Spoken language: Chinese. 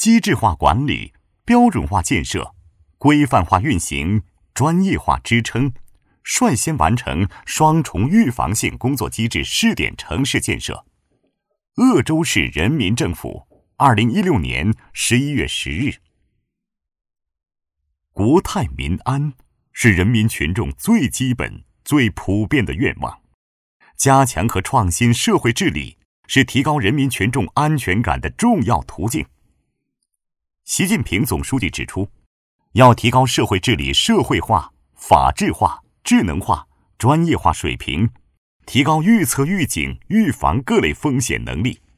机制化管理、标准化建设、规范化运行、专业化支撑，率先完成双重预防性工作机制试点城市建设。鄂州市人民政府2016年11月10日。国泰民安是人民群众最基本、最普遍的愿望。加强和创新社会治理是提高人民群众安全感的重要途径。习近平总书记指出，要提高社会治理社会化、法治化、智能化、专业化水平，提高预测预警、预防各类风险能力，